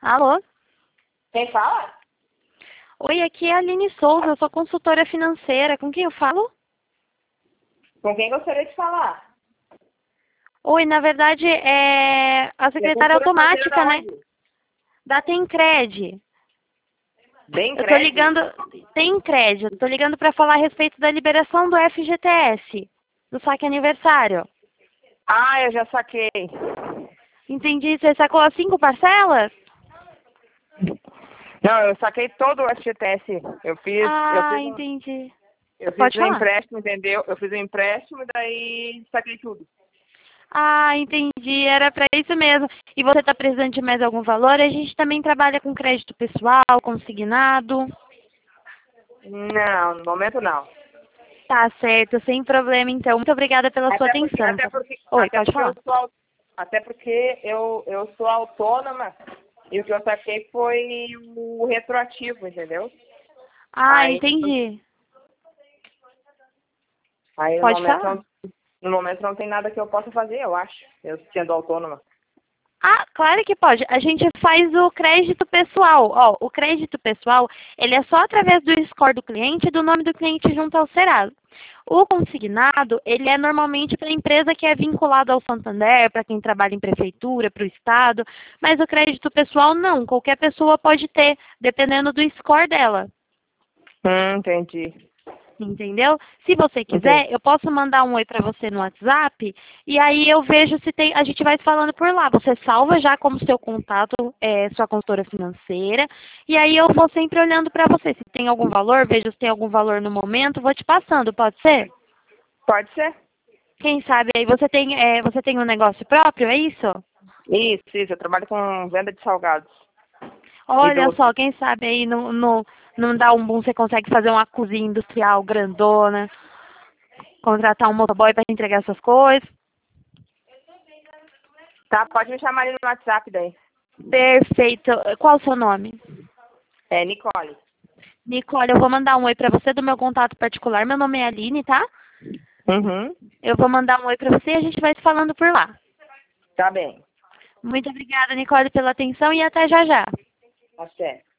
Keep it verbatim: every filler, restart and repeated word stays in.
Alô? Quem fala? Oi, aqui é a Aline Souza, eu sou consultora financeira. Com quem eu falo? Com quem gostaria de falar? Oi, na verdade é a E a secretária cultura financeira automática, da né? onde? Da Tencred. Bem Eu tô crédito? ligando, Tencred, eu tô ligando para falar a respeito da liberação do F G T S, do saque aniversário. Ah, eu já saquei. Entendi, você sacou as cinco parcelas? Não, eu saquei todo o F G T S. Eu fiz, eu Ah, fiz um, entendi. eu fiz Pode um falar. empréstimo, entendeu? Eu fiz um empréstimo e daí saquei tudo. Ah, entendi. Era para isso mesmo. E você está precisando de mais algum valor? A gente também trabalha com crédito pessoal, consignado. Não, no momento não. Tá certo, sem problema então. Muito obrigada pela sua Até porque, atenção. até Tá? porque, Oi, até pode porque eu falar. sou, au- até porque eu, eu sou autônoma e o que eu saquei foi o retroativo, entendeu? Ah, Aí, entendi. aí no Pode momento falar. não, no momento não tem nada que eu possa fazer, eu acho, eu sendo autônoma. Ah, claro que pode. A gente faz o crédito pessoal. Ó, o crédito pessoal, ele é só através do score do cliente e do nome do cliente junto ao Serasa. O consignado, ele é normalmente para a empresa que é vinculada ao Santander, para quem trabalha em prefeitura, para o Estado, mas o crédito pessoal não, qualquer pessoa pode ter, dependendo do score dela. Hum, entendi. Entendeu? Se você Entendi. quiser, eu posso mandar um oi para você no WhatsApp e aí eu vejo se tem, a gente vai se falando por lá. Você salva já como seu contato, é, sua consultora financeira, e aí eu vou sempre olhando para você. Se tem algum valor, vejo se tem algum valor no momento, vou te passando, pode ser? Pode ser? Quem sabe aí você tem, é, você tem um negócio próprio, é isso? Isso, isso. Eu trabalho com venda de salgados e Olha doces. só, quem sabe aí não, não, não dá um boom, você consegue fazer uma cozinha industrial grandona, contratar um motoboy para entregar essas coisas. Tá, pode me chamar ali no WhatsApp daí. Perfeito. Qual o seu nome? É Nicole. Nicole, eu vou mandar um oi para você do meu contato particular. Meu nome é Aline, tá? Uhum. Eu vou mandar um oi para você e a gente vai se falando por lá. Tá bem. Muito obrigada, Nicole, pela atenção e até já já. Tá certo.